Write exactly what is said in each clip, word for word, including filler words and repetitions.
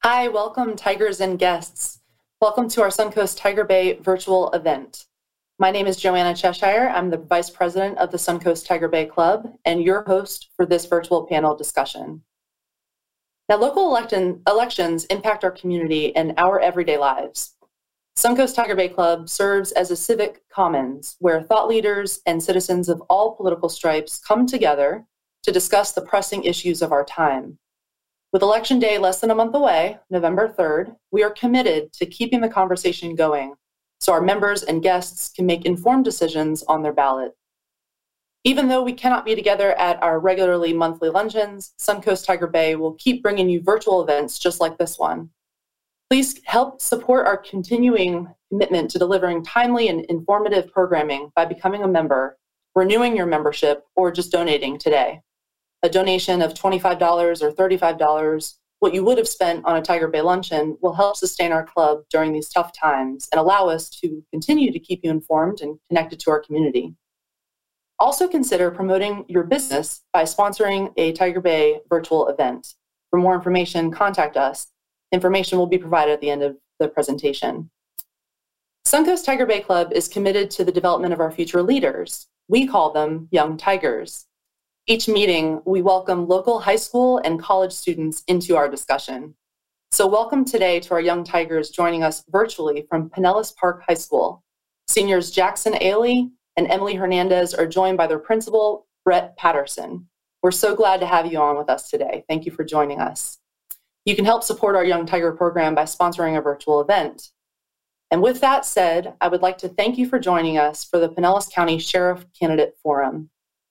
Hi, welcome Tigers and guests. Welcome to our Suncoast Tiger Bay virtual event. My name is Joanna Cheshire. I'm the Vice President of the Suncoast Tiger Bay Club and your host for this virtual panel discussion. Now, local election, elections impact our community and our everyday lives. Suncoast Tiger Bay Club serves as a civic commons where thought leaders and citizens of all political stripes come together to discuss the pressing issues of our time. With Election Day less than a month away, November third, we are committed to keeping the conversation going so our members and guests can make informed decisions on their ballot. Even though we cannot be together at our regularly monthly luncheons, Suncoast Tiger Bay will keep bringing you virtual events just like this one. Please help support our continuing commitment to delivering timely and informative programming by becoming a member, renewing your membership, or just donating today. A donation of twenty-five dollars or thirty-five dollars, what you would have spent on a Tiger Bay luncheon, will help sustain our club during these tough times and allow us to continue to keep you informed and connected to our community. Also consider promoting your business by sponsoring a Tiger Bay virtual event. For more information, contact us. Information will be provided at the end of the presentation. Suncoast Tiger Bay Club is committed to the development of our future leaders. We call them Young Tigers. Each meeting, we welcome local high school and college students into our discussion. So welcome today to our Young Tigers joining us virtually from Pinellas Park High School. Seniors Jackson Ailey and Emily Hernandez are joined by their principal, Brett Patterson. We're so glad to have you on with us today. Thank you for joining us. You can help support our Young Tiger program by sponsoring a virtual event. And with that said, I would like to thank you for joining us for the Pinellas County Sheriff Candidate Forum.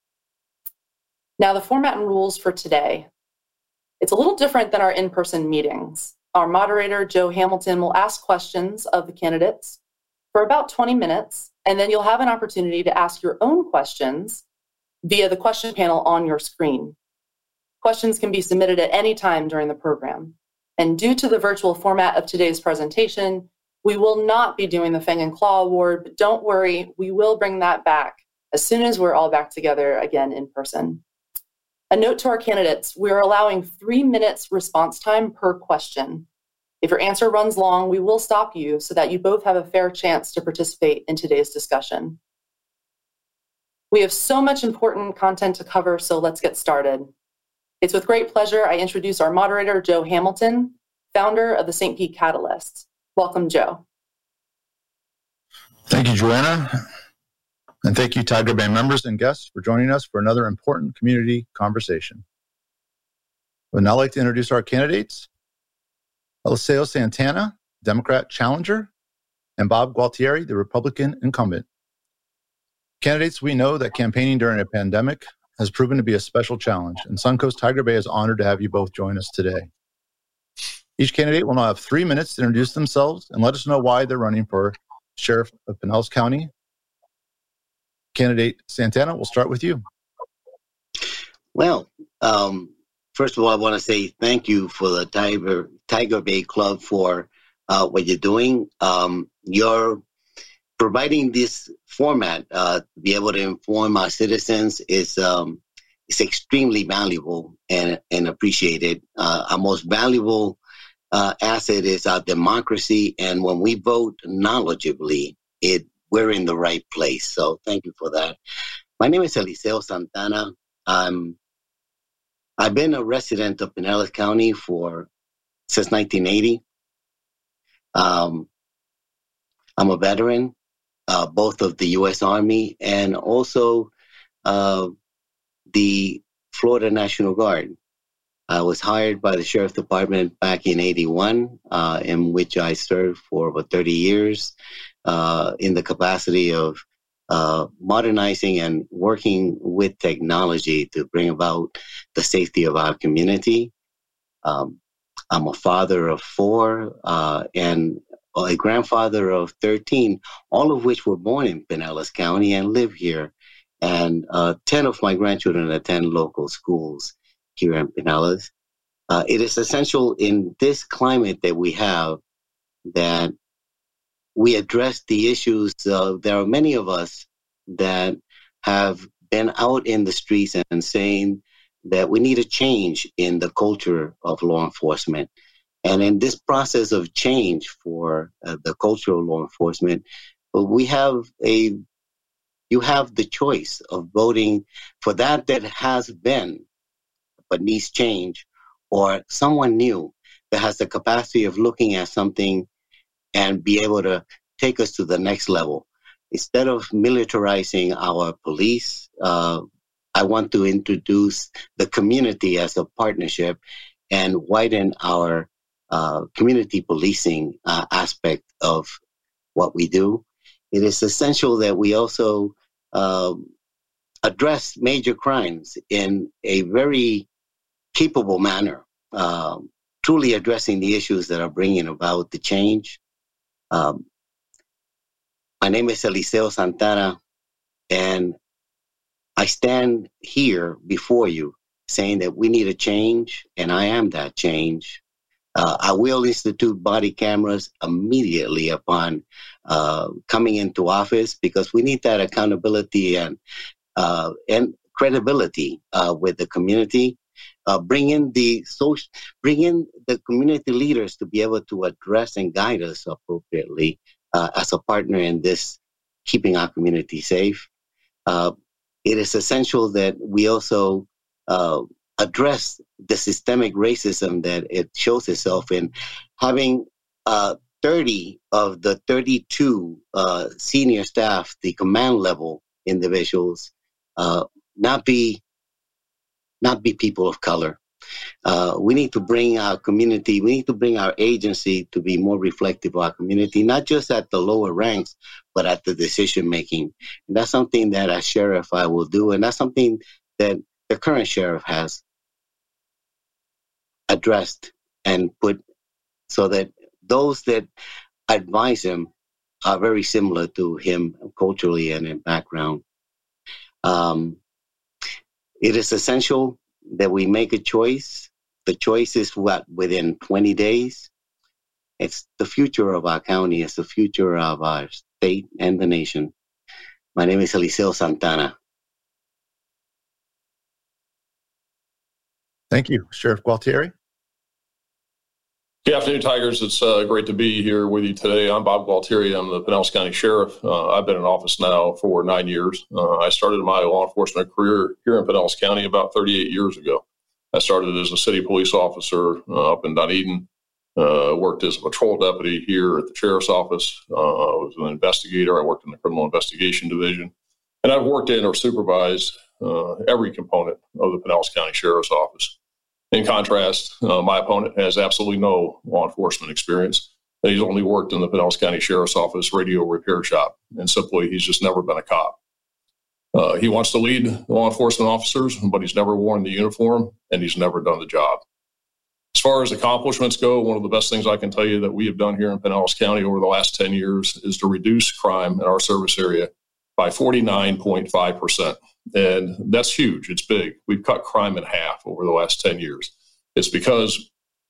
Now, the format and rules for today. It's a little different than our in-person meetings. Our moderator, Joe Hamilton, will ask questions of the candidates for about twenty minutes, and then you'll have an opportunity to ask your own questions via the question panel on your screen. Questions can be submitted at any time during the program. And due to the virtual format of today's presentation, we will not be doing the Fang and Claw Award, but don't worry, we will bring that back as soon as we're all back together again in person. A note to our candidates, we are allowing three minutes response time per question. If your answer runs long, we will stop you so that you both have a fair chance to participate in today's discussion. We have so much important content to cover, so let's get started. It's with great pleasure I introduce our moderator, Joe Hamilton, founder of the Saint Pete Catalyst. Welcome, Joe. Thank you, Joanna. And thank you, Tiger Bay members and guests, for joining us for another important community conversation. I would now like to introduce our candidates, Eliseo Santana, Democrat challenger, and Bob Gualtieri, the Republican incumbent. Candidates, we know that campaigning during a pandemic has proven to be a special challenge, and Suncoast Tiger Bay is honored to have you both join us today. Each candidate will now have three minutes to introduce themselves and let us know why they're running for Sheriff of Pinellas County. Candidate Santana, we'll start with you. Well, um, first of all, I want to say thank you for the Tiger, Tiger Bay Club for uh, what you're doing. Um, you're providing this format uh, to be able to inform our citizens is um, is extremely valuable and, and appreciated. Uh, our most valuable uh, asset is our democracy, and when we vote knowledgeably, it we're in the right place. So thank you for that. My name is Eliseo Santana. Um, I've been a resident of Pinellas County for since nineteen eighty. Um, I'm a veteran, uh, both of the U S Army and also uh, the Florida National Guard. I was hired by the Sheriff's Department back in eighty-one, uh, in which I served for over thirty years. Uh, in the capacity of uh, modernizing and working with technology to bring about the safety of our community. Um, I'm a father of four uh, and a grandfather of thirteen, all of which were born in Pinellas County and live here. And uh, ten of my grandchildren attend local schools here in Pinellas. Uh, it is essential in this climate that we have that we address the issues. Uh, there are many of us that have been out in the streets and saying that we need a change in the culture of law enforcement. And in this process of change for uh, the cultural law enforcement, we have a, you have the choice of voting for that that has been, but needs change, or someone new that has the capacity of looking at something and be able to take us to the next level. Instead of militarizing our police, uh, I want to introduce the community as a partnership and widen our uh, community policing uh, aspect of what we do. It is essential that we also uh, address major crimes in a very capable manner, uh, truly addressing the issues that are bringing about the change. Um, my name is Eliseo Santana, and I stand here before you saying that we need a change, and I am that change. Uh, I will institute body cameras immediately upon uh, coming into office, because we need that accountability and uh, and credibility uh, with the community. Uh, bring in the social, bring in the community leaders to be able to address and guide us appropriately uh, as a partner in this, keeping our community safe. Uh, it is essential that we also uh, address the systemic racism that it shows itself in having uh, thirty of the thirty-two uh, senior staff, the command level individuals, uh, not be not be people of color. Uh, we need to bring our community, we need to bring our agency to be more reflective of our community, not just at the lower ranks, but at the decision making. And that's something that as sheriff I will do, and that's something that the current sheriff has addressed and put so that those that advise him are very similar to him culturally and in background. Um, it is essential that we make a choice. The choice is what, within twenty days? It's the future of our county. It's the future of our state and the nation. My name is Eliseo Santana. Thank you. Sheriff Gualtieri. Good afternoon, Tigers. It's uh, great to be here with you today. I'm Bob Gualtieri. I'm the Pinellas County Sheriff. Uh, I've been in office now for nine years. Uh, I started my law enforcement career here in Pinellas County about thirty-eight years ago. I started as a city police officer uh, up in Dunedin, uh, worked as a patrol deputy here at the sheriff's office. Uh, I was an investigator. I worked in the criminal investigation division. And I've worked in or supervised uh, every component of the Pinellas County Sheriff's Office. In contrast, uh, my opponent has absolutely no law enforcement experience. He's only worked in the Pinellas County Sheriff's Office radio repair shop, and simply he's just never been a cop. Uh, he wants to lead law enforcement officers, but he's never worn the uniform, and he's never done the job. As far as accomplishments go, one of the best things I can tell you that we have done here in Pinellas County over the last ten years is to reduce crime in our service area by forty-nine point five percent. And that's huge. It's big. We've cut crime in half over the last ten years. It's because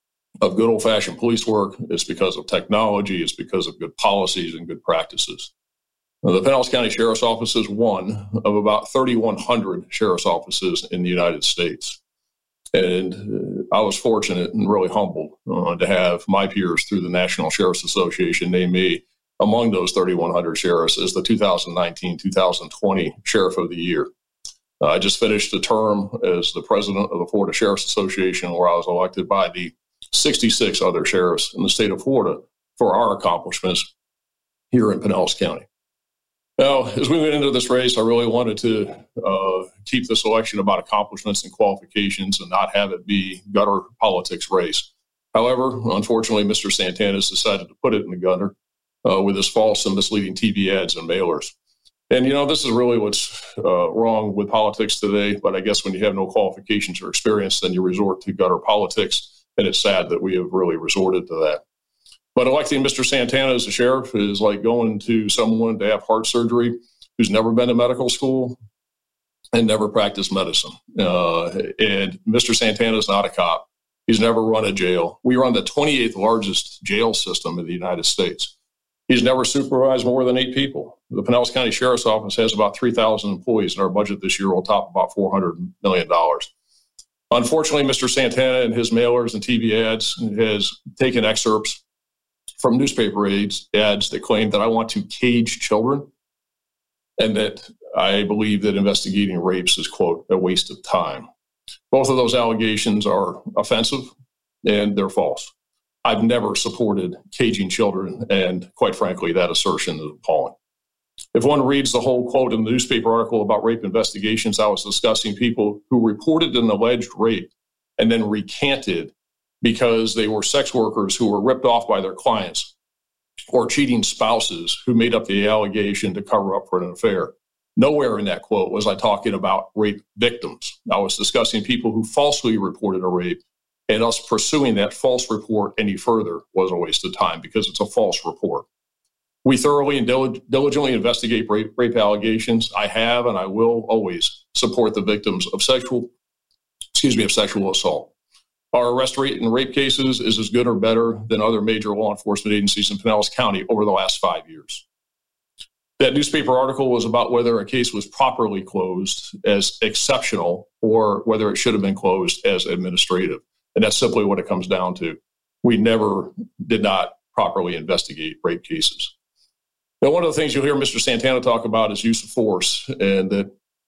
of good old-fashioned police work. It's because of technology. It's because of good policies and good practices. Now, the Pinellas County Sheriff's Office is one of about thirty-one hundred sheriff's offices in the United States. And uh, I was fortunate and really humbled uh, to have my peers through the National Sheriff's Association name me among those thirty-one hundred sheriffs as the two thousand nineteen two thousand twenty Sheriff of the Year. Uh, I just finished a term as the president of the Florida Sheriff's Association, where I was elected by the sixty-six other sheriffs in the state of Florida for our accomplishments here in Pinellas County. Now, as we went into this race, I really wanted to uh, keep this election about accomplishments and qualifications and not have it be gutter politics race. However, unfortunately, Mister Santana has decided to put it in the gutter uh, with his false and misleading T V ads and mailers. And, you know, this is really what's uh, wrong with politics today. But I guess when you have no qualifications or experience, then you resort to gutter politics. And it's sad that we have really resorted to that. But electing Mister Santana as a sheriff is like going to someone to have heart surgery who's never been to medical school and never practiced medicine. Uh, and Mister Santana is not a cop. He's never run a jail. We run the twenty-eighth largest jail system in the United States. He's never supervised more than eight people. The Pinellas County Sheriff's Office has about three thousand employees, and our budget this year will top about four hundred million dollars. Unfortunately, Mister Santana and his mailers and T V ads has taken excerpts from newspaper ads, ads that claim that I want to cage children and that I believe that investigating rapes is, quote, a waste of time. Both of those allegations are offensive and they're false. I've never supported caging children, and quite frankly, that assertion is appalling. If one reads the whole quote in the newspaper article about rape investigations, I was discussing people who reported an alleged rape and then recanted because they were sex workers who were ripped off by their clients or cheating spouses who made up the allegation to cover up for an affair. Nowhere in that quote was I talking about rape victims. I was discussing people who falsely reported a rape, and us pursuing that false report any further was a waste of time because it's a false report. We thoroughly and diligently investigate rape, rape allegations. I have and I will always support the victims of sexual, excuse me, of sexual assault. Our arrest rate in rape cases is as good or better than other major law enforcement agencies in Pinellas County over the last five years. That newspaper article was about whether a case was properly closed as exceptional or whether it should have been closed as administrative. And that's simply what it comes down to. We never did not properly investigate rape cases. Now, one of the things you'll hear Mister Santana talk about is use of force, and that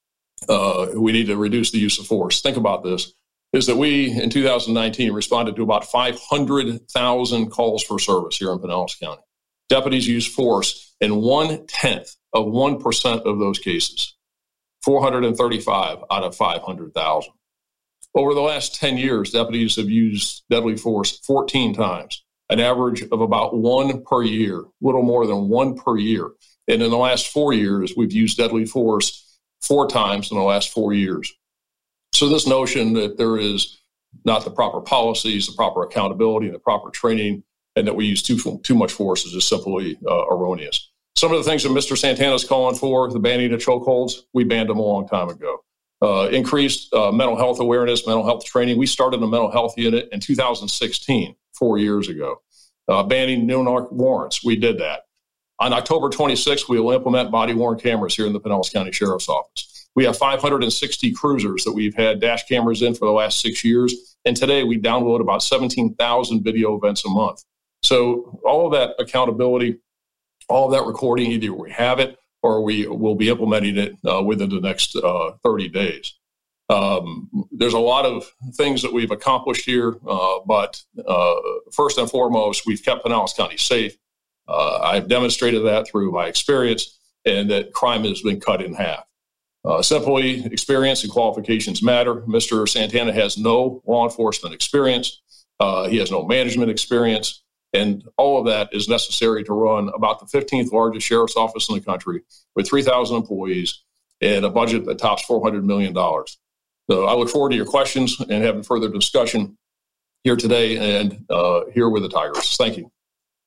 uh, we need to reduce the use of force. Think about this, is that we, in two thousand nineteen, responded to about five hundred thousand calls for service here in Pinellas County. Deputies used force in one-tenth of one percent of those cases, four hundred thirty-five out of five hundred thousand. Over the last ten years, deputies have used deadly force fourteen times, an average of about one per year, a little more than one per year. And in the last four years, we've used deadly force four times in the last four years. So this notion that there is not the proper policies, the proper accountability, and the proper training, and that we use too, too much force is just simply uh, erroneous. Some of the things that Mister Santana is calling for, the banning of chokeholds, we banned them a long time ago. Uh, increased uh, mental health awareness, mental health training. We started a mental health unit in two thousand sixteen, four years ago. Uh, banning no-knock warrants, we did that. On October twenty-sixth, we will implement body-worn cameras here in the Pinellas County Sheriff's Office. We have five hundred sixty cruisers that we've had dash cameras in for the last six years. And today we download about seventeen thousand video events a month. So all of that accountability, all of that recording, either we have it or we will be implementing it uh, within the next uh, thirty days. Um, there's a lot of things that we've accomplished here, uh, but uh, first and foremost, we've kept Pinellas County safe. Uh, I've demonstrated that through my experience, and that crime has been cut in half. Uh, simply, experience and qualifications matter. Mister Santana has no law enforcement experience. Uh, he has no management experience. And all of that is necessary to run about the fifteenth largest sheriff's office in the country with three thousand employees and a budget that tops four hundred million dollars. So I look forward to your questions and having further discussion here today and uh, here with the Tigers. Thank you.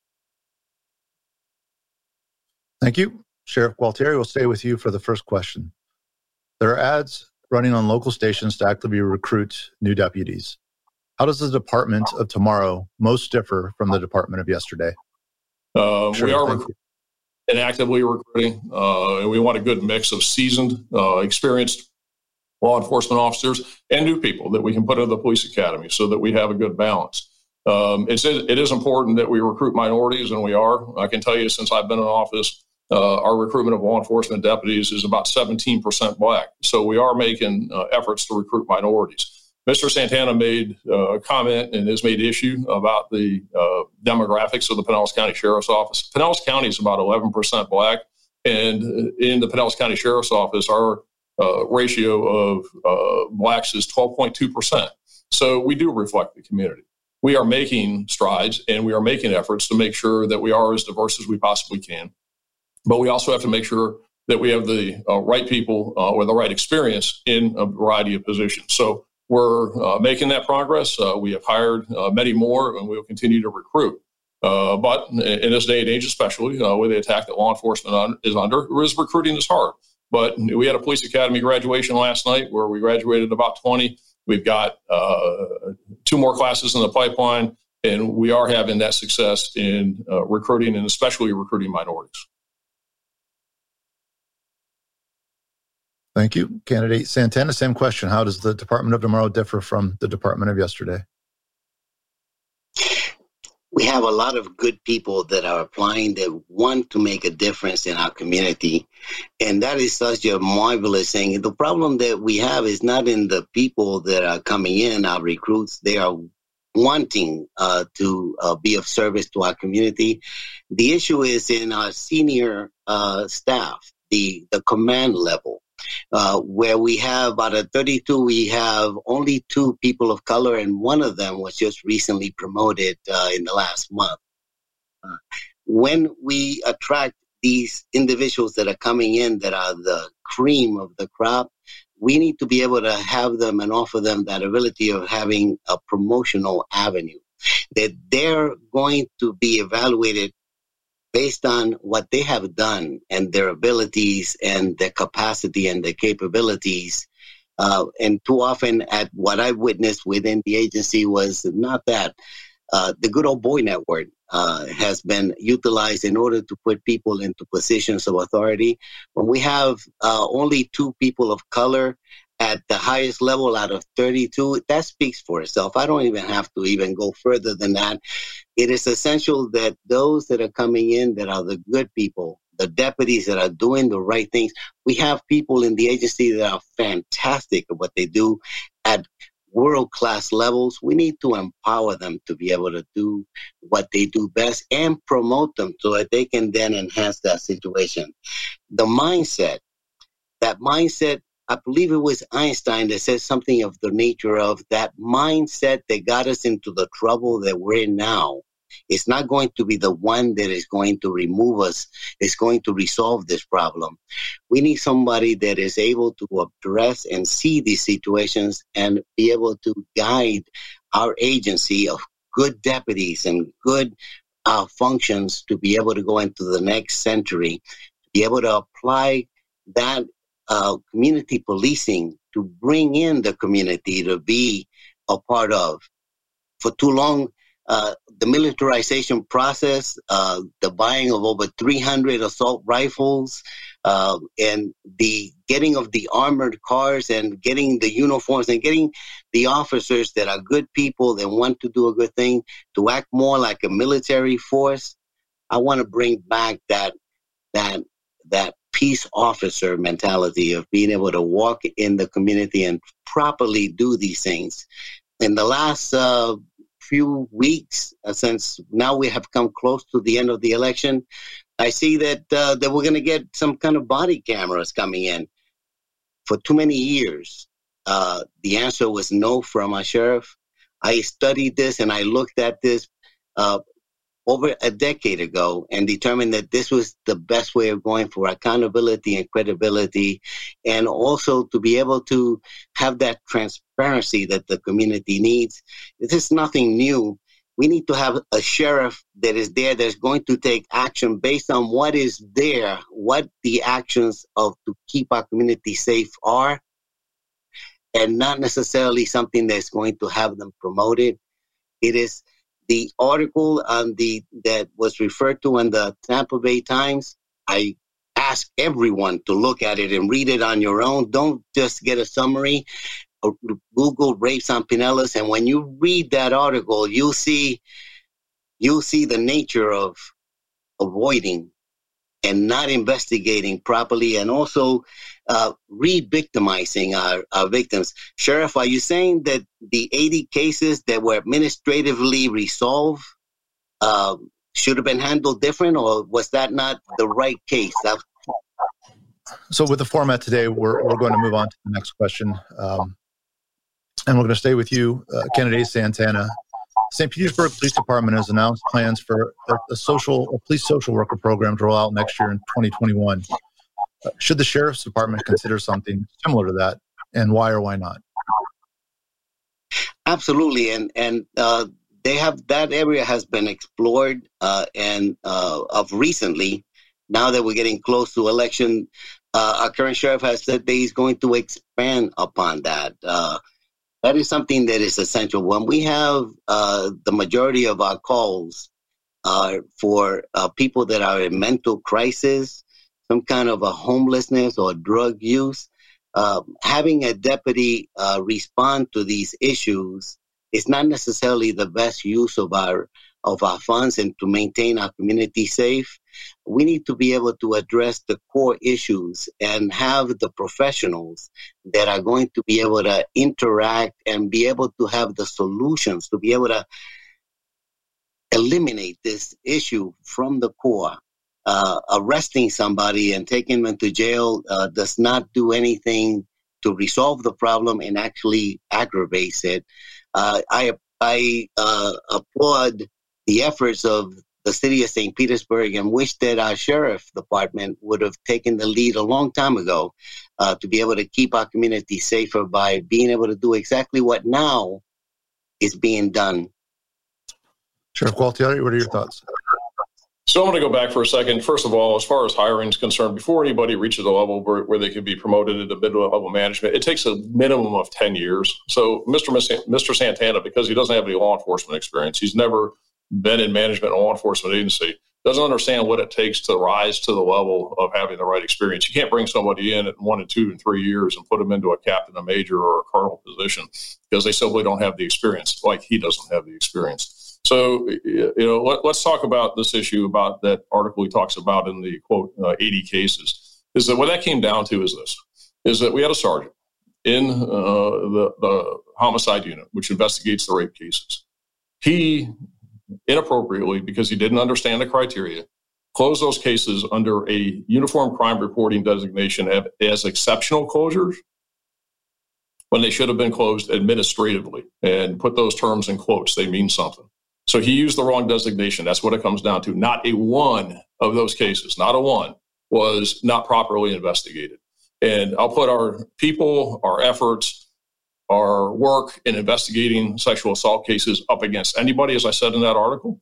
Thank you. Sheriff Gualtieri will stay with you for the first question. There are ads running on local stations to actively recruit new deputies. How does the department of tomorrow most differ from the department of yesterday? Uh, sure, we are recruiting and actively recruiting, uh, and we want a good mix of seasoned, uh, experienced law enforcement officers and new people that we can put into the police academy so that we have a good balance. Um, it's, it is important that we recruit minorities, and we are. I can tell you, since I've been in office, uh, our recruitment of law enforcement deputies is about seventeen percent black. So we are making uh, efforts to recruit minorities. Mister Santana made uh, a comment and has made issue about the uh, demographics of the Pinellas County Sheriff's Office. Pinellas County is about eleven percent black, and in the Pinellas County Sheriff's Office, our uh, ratio of uh, blacks is twelve point two percent. So we do reflect the community. We are making strides, and we are making efforts to make sure that we are as diverse as we possibly can. But we also have to make sure that we have the uh, right people uh, or the right experience in a variety of positions. So we're uh, making that progress. Uh, we have hired uh, many more, and we will continue to recruit. Uh, but in this day and age, especially uh, with the attack that law enforcement on, is under, is recruiting is hard. But we had a police academy graduation last night where we graduated about twenty. We've got uh, two more classes in the pipeline, and we are having that success in uh, recruiting, and especially recruiting minorities. Thank you. Candidate Santana, same question. How does the Department of tomorrow differ from the Department of yesterday? we have a lot of good people that are applying that want to make a difference in our community. And that is such a marvelous thing. The problem that we have is not in the people that are coming in, our recruits. They are wanting uh, to uh, be of service to our community. The issue is in our senior uh, staff, the, the command level. Uh, where we have out of thirty-two, we have only two people of color, and one of them was just recently promoted uh, in the last month. Uh, when we attract these individuals that are coming in that are the cream of the crop, we need to be able to have them and offer them that ability of having a promotional avenue, that they're going to be evaluated based on what they have done and their abilities and their capacity and their capabilities. Uh, and too often at what I witnessed within the agency was not that. Uh, the good old boy network uh, has been utilized in order to put people into positions of authority. When we have uh, only two people of color at the highest level out of thirty-two, that speaks for itself. I don't even have to even go further than that. It is essential that those that are coming in that are the good people, the deputies that are doing the right things, we have people in the agency that are fantastic at what they do at world-class levels. We need to empower them to be able to do what they do best and promote them so that they can then enhance that situation. The mindset, that mindset, I believe it was Einstein that said something of the nature of that mindset that got us into the trouble that we're in now. It's not going to be the one that is going to remove us. It's going to resolve this problem. We need somebody that is able to address and see these situations and be able to guide our agency of good deputies and good uh, functions to be able to go into the next century, to be able to apply that uh, community policing to bring in the community to be a part of. For too long, Uh, the militarization process, uh, the buying of over three hundred assault rifles, uh, and the getting of the armored cars and getting the uniforms and getting the officers that are good people that want to do a good thing to act more like a military force. I want to bring back that that that peace officer mentality of being able to walk in the community and properly do these things. In the last uh, few weeks, uh, since now we have come close to the end of the election, I see that uh, that we're going to get some kind of body cameras coming in. For too many years, uh, the answer was no from our sheriff. I studied this and I looked at this uh, over a decade ago and determined that this was the best way of going for accountability and credibility, and also to be able to have that transparency that the community needs. This is nothing new. We need to have a sheriff that is there that's going to take action based on what is there, what the actions of to keep our community safe are, and not necessarily something that's going to have them promoted. It is the article on the that was referred to in the Tampa Bay Times. I ask everyone to look at it and read it on your own. Don't just get a summary. Google rapes on Pinellas, and when you read that article, you'll see you'll see the nature of avoiding and not investigating properly, and also uh, re-victimizing our, our victims. Sheriff, are you saying that the eighty cases that were administratively resolved uh, should have been handled different, or was that not the right case? That- so with the format today, we're, we're going to move on to the next question. Um, and we're going to stay with you, uh, candidate Santana. Saint Petersburg Police Department has announced plans for a, a social, a police social worker program to roll out next year in twenty twenty-one. Uh, should the Sheriff's Department consider something similar to that, and why or why not? Absolutely, and and uh, they have that area has been explored, uh, and uh, of recently, now that we're getting close to election, uh, our current sheriff has said that he's going to expand upon that. Uh, That is something that is essential. When we have uh, the majority of our calls uh, for uh, people that are in mental crisis, some kind of a homelessness or drug use, uh, having a deputy uh, respond to these issues is not necessarily the best use of our of our funds and to maintain our community safe, we need to be able to address the core issues and have the professionals that are going to be able to interact and be able to have the solutions to be able to eliminate this issue from the core. Uh, arresting somebody and taking them to jail uh, does not do anything to resolve the problem and actually aggravates it. Uh, I I uh, applaud the efforts of the city of Saint Petersburg and wish that our sheriff department would have taken the lead a long time ago uh, to be able to keep our community safer by being able to do exactly what now is being done. Sheriff Gualtieri, what are your thoughts? So I'm going to go back for a second. First of all, as far as hiring is concerned, before anybody reaches a level where, where they can be promoted into mid-level management, it takes a minimum of ten years. So Mister Mister Santana, because he doesn't have any law enforcement experience, he's never been in management in a law enforcement agency, doesn't understand what it takes to rise to the level of having the right experience. You can't bring somebody in at one and two and three years and put them into a captain, a major, or a colonel position because they simply don't have the experience, like he doesn't have the experience. So, you know, let, let's talk about this issue about that article he talks about in the, quote, uh, eighty cases, is that what that came down to is this, is that we had a sergeant in uh, the, the homicide unit, which investigates the rape cases. He inappropriately, because he didn't understand the criteria, closed those cases under a uniform crime reporting designation as exceptional closures when they should have been closed administratively, and put those terms in quotes. They mean something. So he used the wrong designation. That's what it comes down to. Not a one of those cases, not a one, was not properly investigated. And I'll put our people, our efforts, our work in investigating sexual assault cases up against anybody, as I said in that article.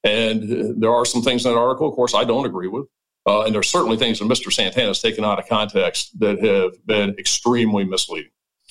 And there are some things in that article, of course, I don't agree with. Uh, and there's certainly things that Mister Santana has taken out of context that have been extremely misleading.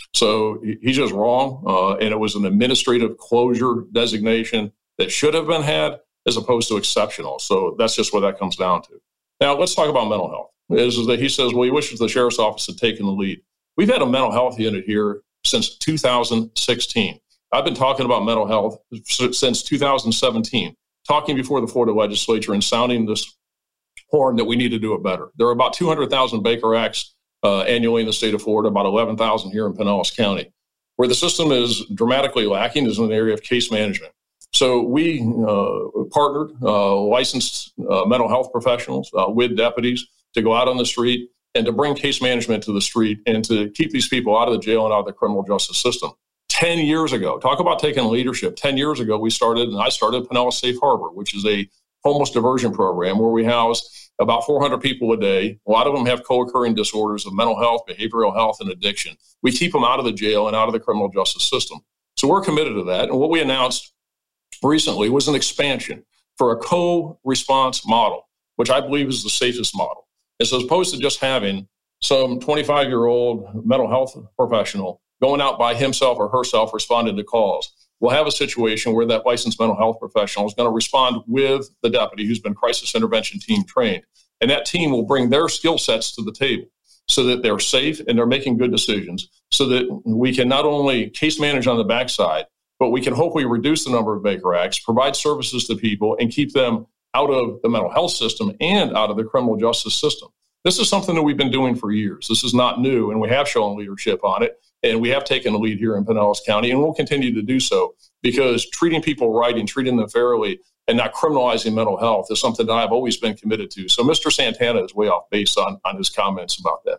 So he's just wrong. Uh, and it was an administrative closure designation that should have been had as opposed to exceptional. So that's just what that comes down to. Now, let's talk about mental health. Is, is that he says, well, he wishes the sheriff's office had taken the lead. We've had a mental health unit here since two thousand sixteen. I've been talking about mental health since two thousand seventeen, talking before the Florida legislature and sounding this horn that we need to do it better. There are about two hundred thousand Baker Acts uh, annually in the state of Florida, about eleven thousand here in Pinellas County. Where the system is dramatically lacking is in the area of case management. So we uh, partnered uh, licensed uh, mental health professionals uh, with deputies to go out on the street and to bring case management to the street and to keep these people out of the jail and out of the criminal justice system. Ten years ago, talk about taking leadership. Ten years ago, we started, and I started Pinellas Safe Harbor, which is a homeless diversion program where we house about four hundred people a day. A lot of them have co-occurring disorders of mental health, behavioral health, and addiction. We keep them out of the jail and out of the criminal justice system. So we're committed to that. And what we announced recently was an expansion for a co-response model, which I believe is the safest model. As opposed to just having some twenty-five-year-old mental health professional going out by himself or herself responding to calls. We'll have a situation where that licensed mental health professional is going to respond with the deputy who's been crisis intervention team trained. And that team will bring their skill sets to the table so that they're safe and they're making good decisions so that we can not only case manage on the backside, but we can hopefully reduce the number of Baker Acts, provide services to people, and keep them out of the mental health system and out of the criminal justice system. This is something that we've been doing for years. This is not new, and we have shown leadership on it, and we have taken the lead here in Pinellas County, and we'll continue to do so because treating people right and treating them fairly and not criminalizing mental health is something that I've always been committed to. So Mister Santana is way off base on, on his comments about that.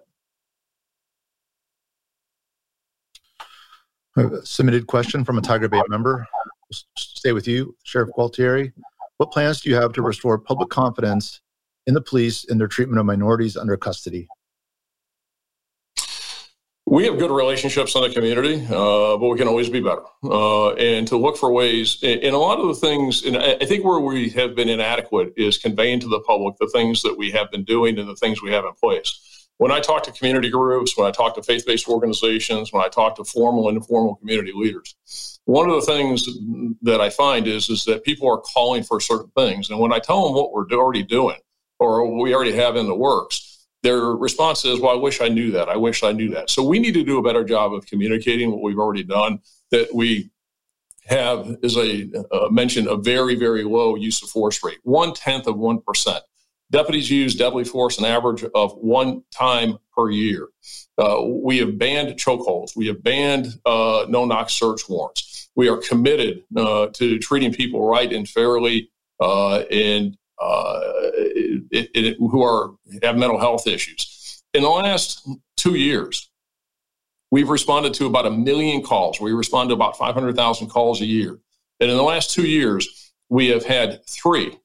A submitted question from a Tiger Bay member. We'll stay with you, Sheriff Gualtieri. What plans do you have to restore public confidence in the police in their treatment of minorities under custody? We have good relationships in the community, uh, but we can always be better. Uh, and to look for ways, and a lot of the things, and I think where we have been inadequate is conveying to the public the things that we have been doing and the things we have in place. When I talk to community groups, when I talk to faith-based organizations, when I talk to formal and informal community leaders, one of the things that I find is, is that people are calling for certain things. And when I tell them what we're already doing or what we already have in the works, their response is, well, I wish I knew that. I wish I knew that. So we need to do a better job of communicating what we've already done, that we have, as I uh, mentioned, a very, very low use of force rate, one-tenth of one percent. Deputies use deadly force an average of one time per year. Uh, we have banned chokeholds. We have banned uh, no-knock search warrants. We are committed uh, to treating people right and fairly uh, and uh, it, it, who are have mental health issues. In the last two years, we've responded to about a million calls. We respond to about five hundred thousand calls a year. And in the last two years, we have had three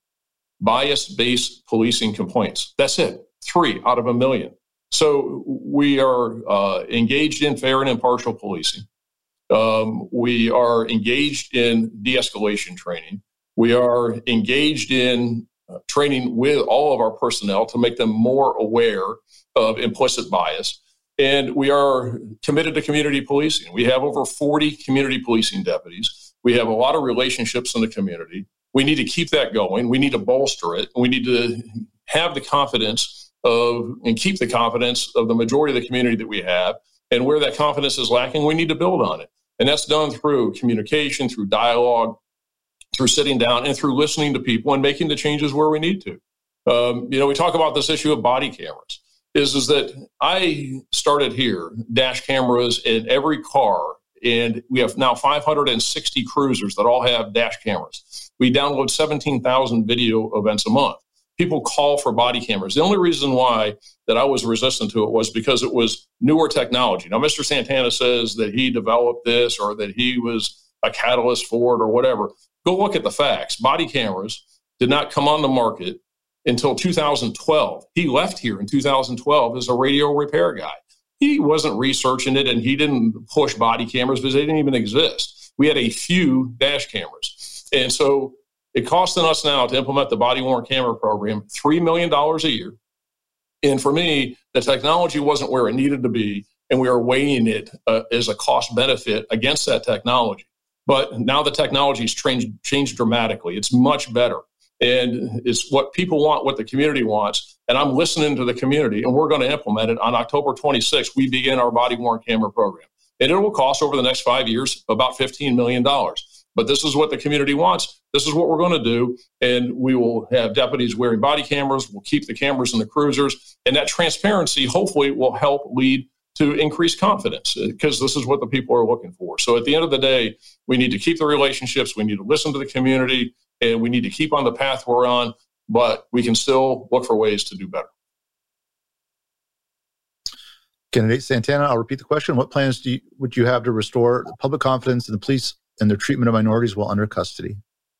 bias-based policing complaints. That's it, three out of a million. So we are uh, engaged in fair and impartial policing. Um, we are engaged in de-escalation training. We are engaged in uh, training with all of our personnel to make them more aware of implicit bias. And we are committed to community policing. We have over forty community policing deputies. We have a lot of relationships in the community. We need to keep that going. We need to bolster it. We need to have the confidence of and keep the confidence of the majority of the community that we have. And where that confidence is lacking, we need to build on it. And that's done through communication, through dialogue, through sitting down, and through listening to people and making the changes where we need to. Um, you know, we talk about this issue of body cameras. Is, is that I started here, dash cameras in every car, and we have now five hundred sixty cruisers that all have dash cameras. We download seventeen thousand video events a month. People call for body cameras. The only reason why that I was resistant to it was because it was newer technology. Now, Mister Santana says that he developed this or that he was a catalyst for it or whatever. Go look at the facts. Body cameras did not come on the market until two thousand twelve. He left here in two thousand twelve as a radio repair guy. He wasn't researching it, and he didn't push body cameras because they didn't even exist. We had a few dash cameras. And so it costing us now to implement the body worn camera program three million dollars a year. And for me, the technology wasn't where it needed to be, and we are weighing it uh, as a cost benefit against that technology. But now the technology has changed, changed dramatically. It's much better. And it's what people want, what the community wants. And I'm listening to the community, and we're going to implement it. On October twenty-sixth, we begin our body-worn camera program. And it will cost over the next five years about fifteen million dollars. But this is what the community wants. This is what we're going to do. And we will have deputies wearing body cameras. We'll keep the cameras in the cruisers. And that transparency, hopefully, will help lead to increased confidence, because this is what the people are looking for. So at the end of the day, we need to keep the relationships. We need to listen to the community. And we need to keep on the path we're on, but we can still look for ways to do better. Candidate Santana, I'll repeat the question. What plans do you, would you have to restore public confidence in the police and their treatment of minorities while under custody?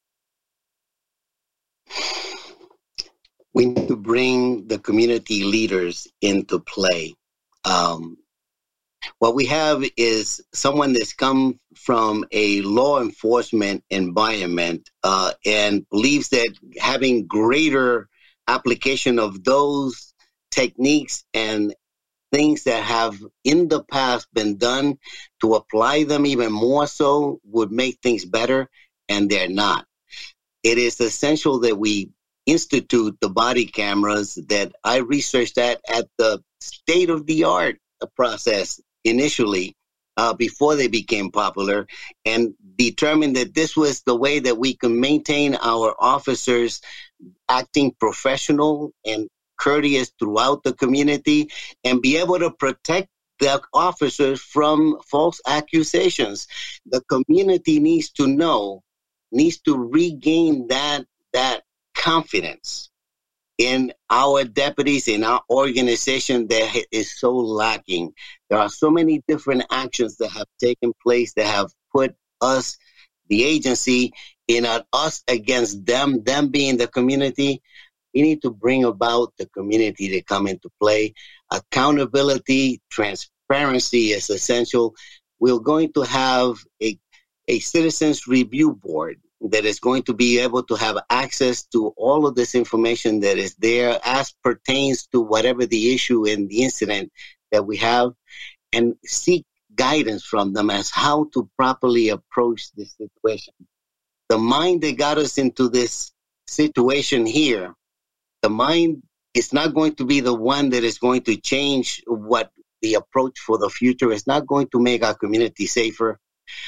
We need to bring the community leaders into play. Um, What we have is someone that's come from a law enforcement environment uh, and believes that having greater application of those techniques and things that have in the past been done, to apply them even more so would make things better, and they're not. It is essential that we institute the body cameras, that I researched that at the state-of-the-art process initially, uh, before they became popular, and determined that this was the way that we can maintain our officers acting professional and courteous throughout the community and be able to protect the officers from false accusations. The community needs to know, needs to regain that, that confidence in our deputies, in our organization that is so lacking. There are so many different actions that have taken place that have put us, the agency, in an us against them, them being the community. We need to bring about the community to come into play. Accountability, transparency is essential. We're going to have a, a citizens review board that is going to be able to have access to all of this information that is there as pertains to whatever the issue and the incident that we have, and seek guidance from them as how to properly approach this situation. The mind that got us into this situation here, the mind is not going to be the one that is going to change what the approach for the future. It's not going to make our community safer.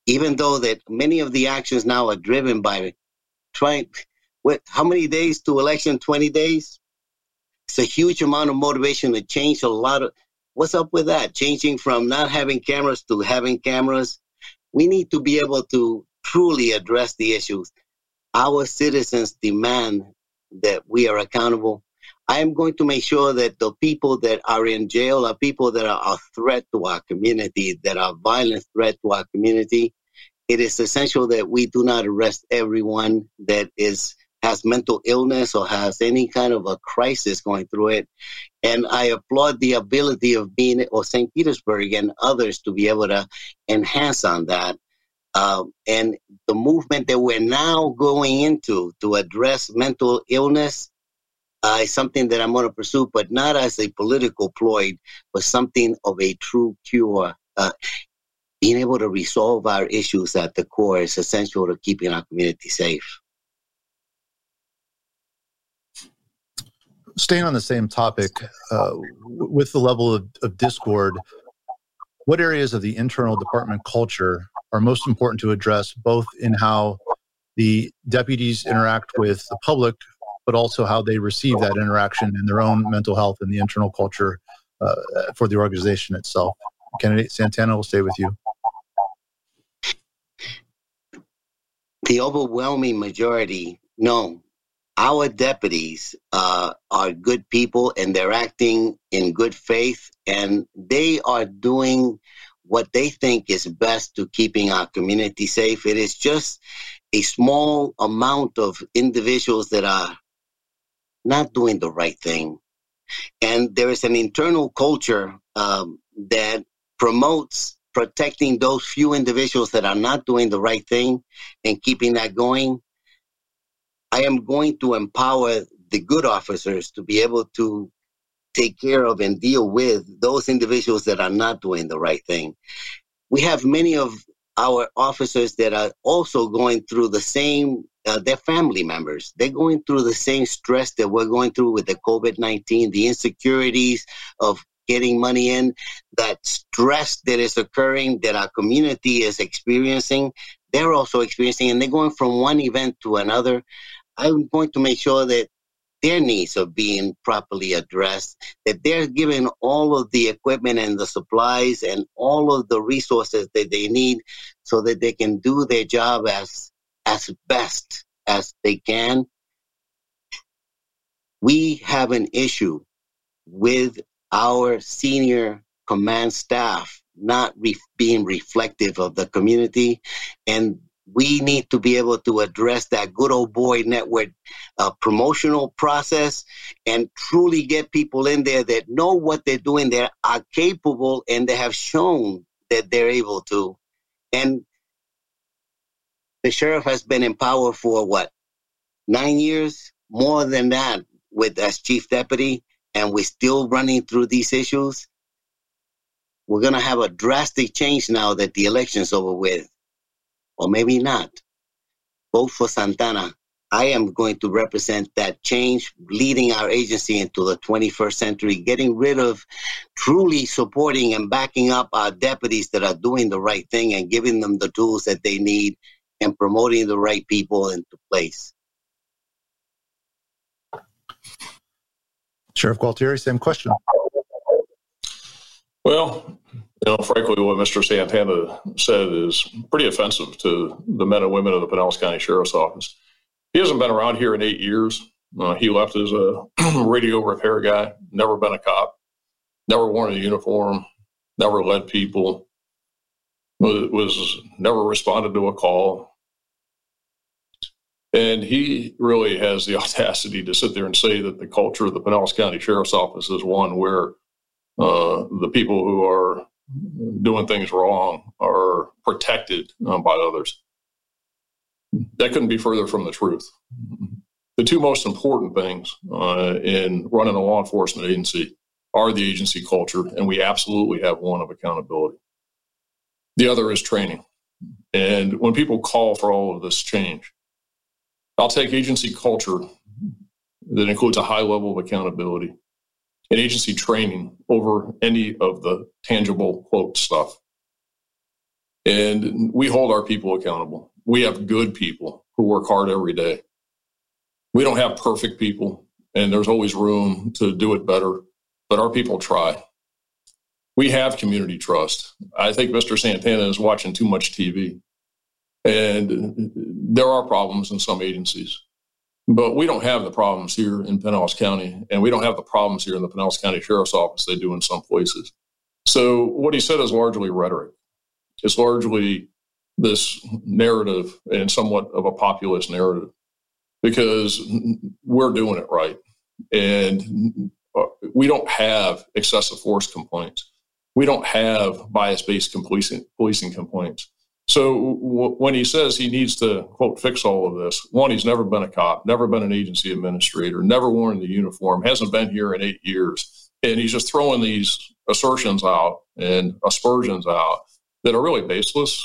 even though that many of the actions now are driven by trying, what, how many days to election? twenty days? It's a huge amount of motivation to change a lot of, what's up with that? Changing from not having cameras to having cameras. We need to be able to truly address the issues. Our citizens demand that we are accountable. I am going to make sure that the people that are in jail are people that are a threat to our community, that are a violent threat to our community. It is essential that we do not arrest everyone that is has mental illness or has any kind of a crisis going through it. And I applaud the ability of being, or Saint Petersburg and others, to be able to enhance on that. Um, and the movement that we're now going into to address mental illness uh, is something that I'm going to pursue, but not as a political ploy, but something of a true cure. Uh, being able to resolve our issues at the core is essential to keeping our community safe. Staying on the same topic, uh, with the level of, of discord, what areas of the internal department culture are most important to address, both in how the deputies interact with the public, but also how they receive that interaction in their own mental health and the internal culture uh, for the organization itself? Candidate Santana, will stay with you. The overwhelming majority, no. Our deputies uh, are good people, and they're acting in good faith, and they are doing what they think is best to keeping our community safe. It is just a small amount of individuals that are not doing the right thing. And there is an internal culture um, that promotes protecting those few individuals that are not doing the right thing and keeping that going. I am going to empower the good officers to be able to take care of and deal with those individuals that are not doing the right thing. We have many of our officers that are also going through the same, uh, they're family members. They're going through the same stress that we're going through with the COVID nineteen, the insecurities of getting money in, that stress that is occurring, that our community is experiencing. They're also experiencing, and they're going from one event to another. I'm going to make sure that their needs are being properly addressed, that they're given all of the equipment and the supplies and all of the resources that they need so that they can do their job as, as best as they can. We have an issue with our senior command staff not re- being reflective of the community, and we need to be able to address that good old boy network uh, promotional process and truly get people in there that know what they're doing, that are capable, and they have shown that they're able to. And the sheriff has been in power for what, nine years? More than that with as chief deputy, and we're still running through these issues. We're going to have a drastic change now that the election's over with. Or maybe not. Vote for Santana. I am going to represent that change, leading our agency into the twenty-first century, getting rid of truly supporting and backing up our deputies that are doing the right thing and giving them the tools that they need and promoting the right people into place. Sheriff Gualtieri, same question. Well, you know, frankly, what Mister Santana said is pretty offensive to the men and women of the Pinellas County Sheriff's Office. He hasn't been around here in eight years. Uh, he left as a radio repair guy, never been a cop, never worn a uniform, never led people, was, was never responded to a call. And he really has the audacity to sit there and say that the culture of the Pinellas County Sheriff's Office is one where uh, the people who are doing things wrong are protected uh, by others. That couldn't be further from the truth. The two most important things uh, in running a law enforcement agency are the agency culture, and we absolutely have one of accountability. The other is training. And when people call for all of this change, I'll take agency culture that includes a high level of accountability and agency training over any of the tangible quote stuff. And we hold our people accountable. We have good people who work hard every day. We don't have perfect people, and there's always room to do it better, but our people try. We have community trust. I think Mister Santana is watching too much T V. And there are problems in some agencies, but we don't have the problems here in Pinellas County, and we don't have the problems here in the Pinellas County Sheriff's Office they do in some places. So what he said is largely rhetoric. It's largely this narrative and somewhat of a populist narrative because we're doing it right. And we don't have excessive force complaints. We don't have bias-based policing, policing complaints. So w- when he says he needs to, quote, fix all of this, one, he's never been a cop, never been an agency administrator, never worn the uniform, hasn't been here in eight years. And he's just throwing these assertions out and aspersions out that are really baseless.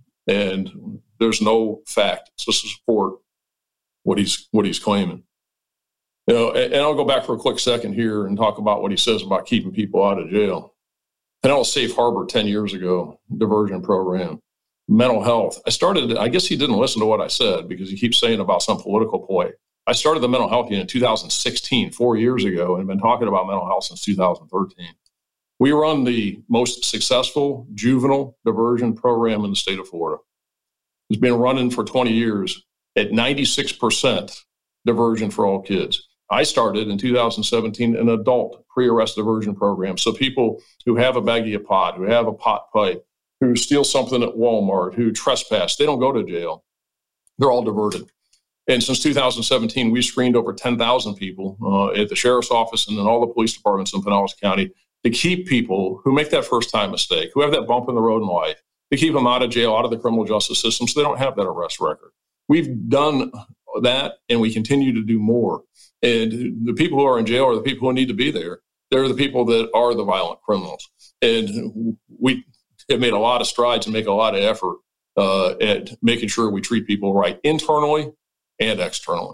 And there's no fact to support what he's what he's claiming. You know, and, and I'll go back for a quick second here and talk about what he says about keeping people out of jail. Pinellas Safe Harbor ten years ago, diversion program. Mental health. I started, I guess he didn't listen to what I said because he keeps saying about some political ploy. I started the mental health unit in two thousand sixteen, four years ago, and been talking about mental health since two thousand thirteen. We run the most successful juvenile diversion program in the state of Florida. It's been running for twenty years at ninety-six percent diversion for all kids. I started in two thousand seventeen an adult pre-arrest diversion program. So people who have a baggie of pot, who have a pot pipe, who steal something at Walmart, who trespass, they don't go to jail. They're all diverted. And since two thousand seventeen, we screened over ten thousand people uh, at the sheriff's office and in all the police departments in Pinellas County to keep people who make that first-time mistake, who have that bump in the road in life, to keep them out of jail, out of the criminal justice system so they don't have that arrest record. We've done that, and we continue to do more. And the people who are in jail are the people who need to be there. They're the people that are the violent criminals. And we have made a lot of strides and make a lot of effort uh, at making sure we treat people right internally and externally.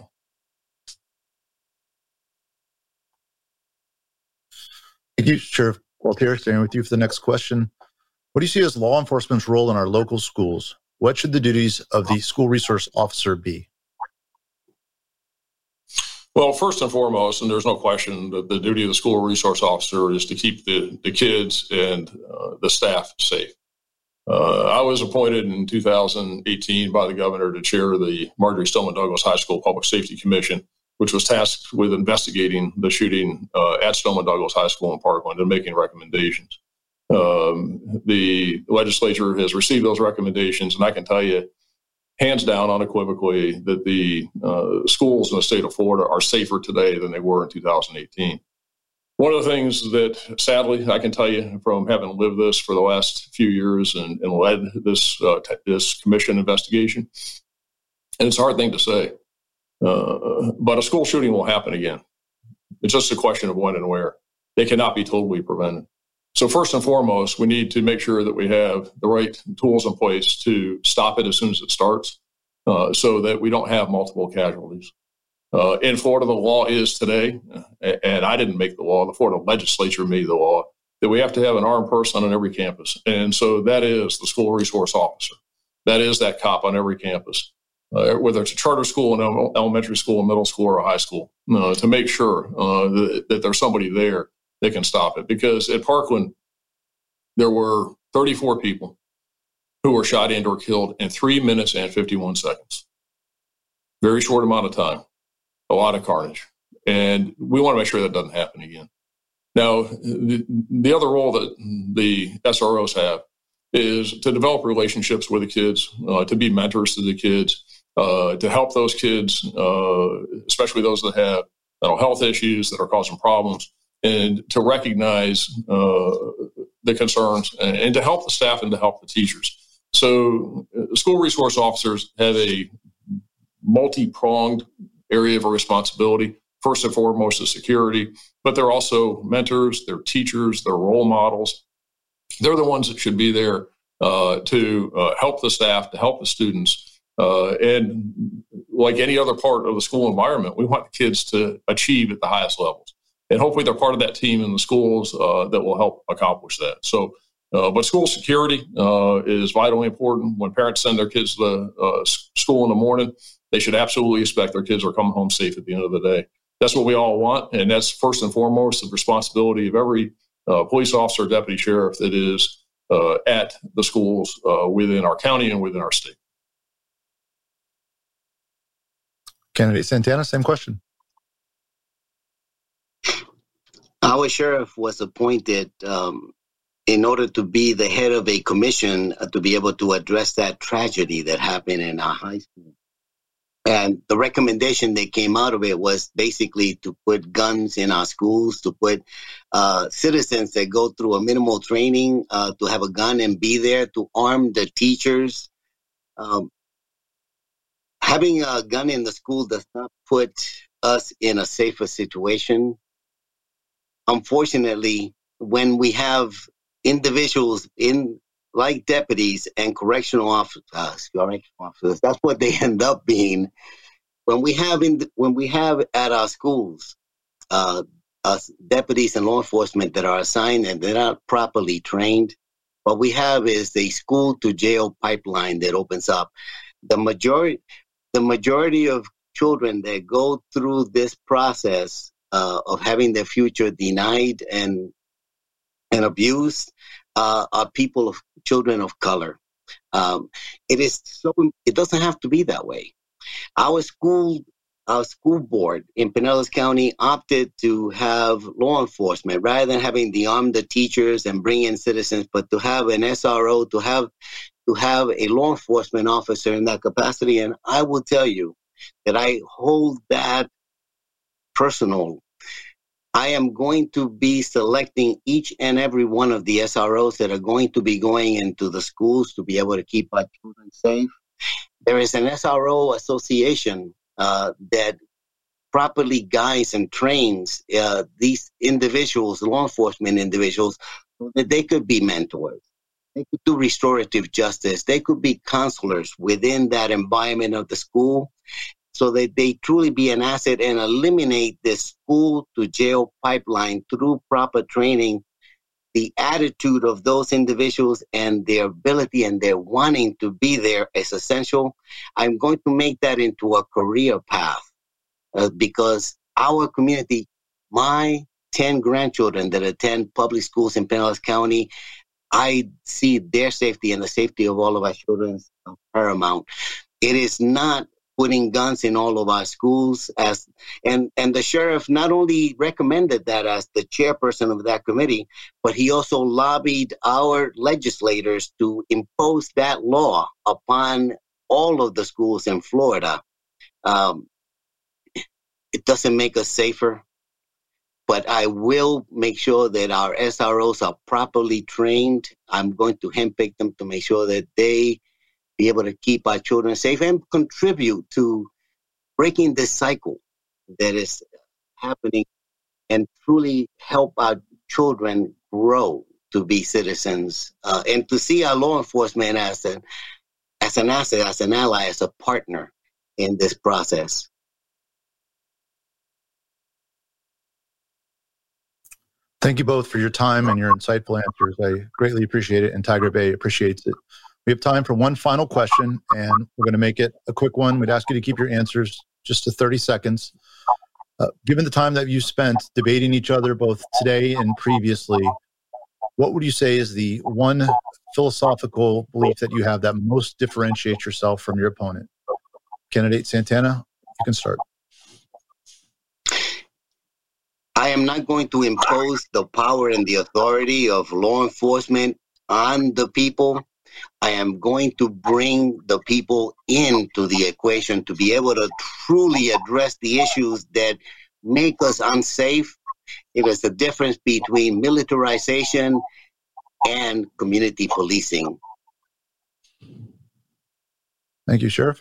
Thank you, Sheriff Gualtieri. Staying with you for the next question. What do you see as law enforcement's role in our local schools? What should the duties of the school resource officer be? Well, first and foremost, and there's no question that the duty of the school resource officer is to keep the, the kids and uh, the staff safe. Uh, I was appointed in two thousand eighteen by the governor to chair the Marjory Stoneman Douglas High School Public Safety Commission, which was tasked with investigating the shooting uh, at Stoneman Douglas High School in Parkland and making recommendations. Um, the legislature has received those recommendations, and I can tell you, hands down, unequivocally, that the uh, schools in the state of Florida are safer today than they were in two thousand eighteen. One of the things that, sadly, I can tell you from having lived this for the last few years and, and led this uh, t- this commission investigation, and it's a hard thing to say, uh, but a school shooting will happen again. It's just a question of when and where. They cannot be totally prevented. So first and foremost, we need to make sure that we have the right tools in place to stop it as soon as it starts uh, so that we don't have multiple casualties. Uh, in Florida, the law is today, and I didn't make the law, the Florida legislature made the law, that we have to have an armed person on every campus. And so that is the school resource officer. That is that cop on every campus, uh, whether it's a charter school, an elementary school, a middle school, or a high school, uh, to make sure uh, that, that there's somebody there that can stop it. Because at Parkland, there were thirty-four people who were shot and or killed in three minutes and fifty-one seconds. Very short amount of time. A lot of carnage. And we want to make sure that doesn't happen again. Now, the, the other role that the S R Os have is to develop relationships with the kids, uh, to be mentors to the kids, uh, to help those kids, uh, especially those that have mental health issues that are causing problems, and to recognize uh, the concerns and, and to help the staff and to help the teachers. So uh, school resource officers have a multi-pronged area of responsibility. First and foremost is security, but they're also mentors, they're teachers, they're role models. They're the ones that should be there uh, to uh, help the staff, to help the students. Uh, and like any other part of the school environment, we want the kids to achieve at the highest levels. And hopefully they're part of that team in the schools uh, that will help accomplish that. So Uh, but school security uh, is vitally important. When parents send their kids to uh, school in the morning, they should absolutely expect their kids are coming home safe at the end of the day. That's what we all want, and that's first and foremost the responsibility of every uh, police officer, deputy sheriff that is uh, at the schools uh, within our county and within our state. Candidate Santana, same question. Our sheriff was appointed um, in order to be the head of a commission uh, to be able to address that tragedy that happened in our high school. And the recommendation that came out of it was basically to put guns in our schools, to put uh, citizens that go through a minimal training uh, to have a gun and be there, to arm the teachers. Um, having a gun in the school does not put us in a safer situation. Unfortunately, when we have individuals in like deputies and correctional officers, uh, correctional officers, that's what they end up being. When we have in when we have at our schools uh, uh, deputies and law enforcement that are assigned and they're not properly trained, what we have is a school to jail pipeline that opens up. The majority, the majority of children that go through this process uh, of having their future denied and and abused uh, are people of children of color. Um, it is so. It doesn't have to be that way. Our school, our school board in Pinellas County opted to have law enforcement rather than having to arm the teachers and bring in citizens, but to have an S R O, to have to have a law enforcement officer in that capacity. And I will tell you that I hold that personal. I am going to be selecting each and every one of the S R Os that are going to be going into the schools to be able to keep our children safe. There is an S R O association uh, that properly guides and trains uh, these individuals, law enforcement individuals, so that they could be mentors. They could do restorative justice. They could be counselors within that environment of the school, so that they truly be an asset and eliminate this school to jail pipeline through proper training. The attitude of those individuals and their ability and their wanting to be there is essential. I'm going to make that into a career path uh, because our community, my ten grandchildren that attend public schools in Pinellas County, I see their safety and the safety of all of our children paramount. It is not putting guns in all of our schools, as and and the sheriff not only recommended that as the chairperson of that committee, but he also lobbied our legislators to impose that law upon all of the schools in Florida. Um, it doesn't make us safer, but I will make sure that our S R Os are properly trained. I'm going to handpick them to make sure that they be able to keep our children safe and contribute to breaking this cycle that is happening and truly help our children grow to be citizens uh, and to see our law enforcement as an, as an asset, as an ally, as a partner in this process. Thank you both for your time and your insightful answers. I greatly appreciate it, and Tiger Bay appreciates it. We have time for one final question, and we're going to make it a quick one. We'd ask you to keep your answers just to thirty seconds. Uh, given the time that you spent debating each other both today and previously, what would you say is the one philosophical belief that you have that most differentiates yourself from your opponent? Candidate Santana, you can start. I am not going to impose the power and the authority of law enforcement on the people. I am going to bring the people into the equation to be able to truly address the issues that make us unsafe. It is the difference between militarization and community policing. Thank you, Sheriff.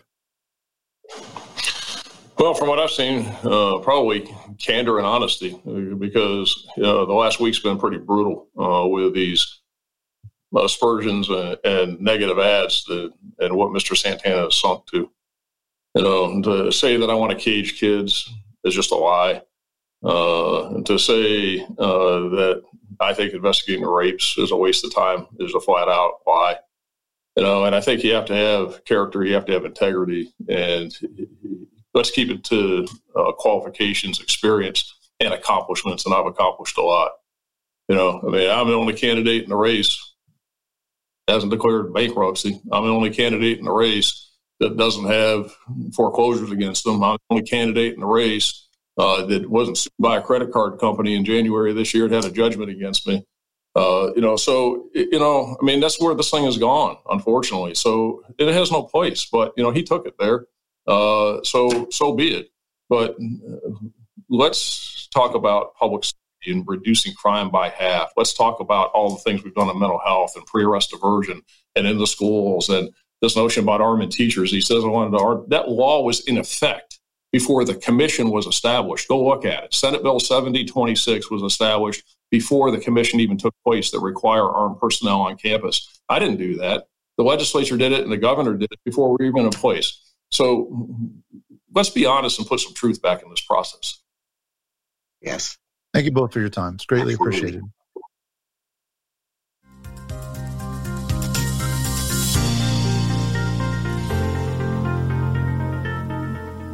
Well, from what I've seen, uh, probably candor and honesty, because uh, the last week's been pretty brutal uh, with these aspersions and, and negative ads that, and what Mister Santana has sunk to. You know, to say that I want to cage kids is just a lie. Uh, and to say uh, that I think investigating the rapes is a waste of time, is a flat out lie. You know, and I think you have to have character, you have to have integrity, and let's keep it to uh, qualifications, experience, and accomplishments, and I've accomplished a lot. You know, I mean, I'm the only candidate in the race that hasn't declared bankruptcy. I'm the only candidate in the race that doesn't have foreclosures against them. I'm the only candidate in the race uh, that wasn't sued by a credit card company in January of this year and had a judgment against me. Uh, you know, so, you know, I mean, that's where this thing has gone, unfortunately. So it has no place, but, you know, he took it there. Uh, so, so be it. But let's talk about public safety and reducing crime by half. Let's talk about all the things we've done in mental health and pre-arrest diversion and in the schools and this notion about arming teachers. He says I wanted to arm. That law was in effect before the commission was established. Go look at it. Senate Bill seventy twenty-six was established before the commission even took place that require armed personnel on campus. I didn't do that. The legislature did it and the governor did it before we were even in place. So let's be honest and put some truth back in this process. Yes. Thank you both for your time. It's greatly Absolutely. appreciated.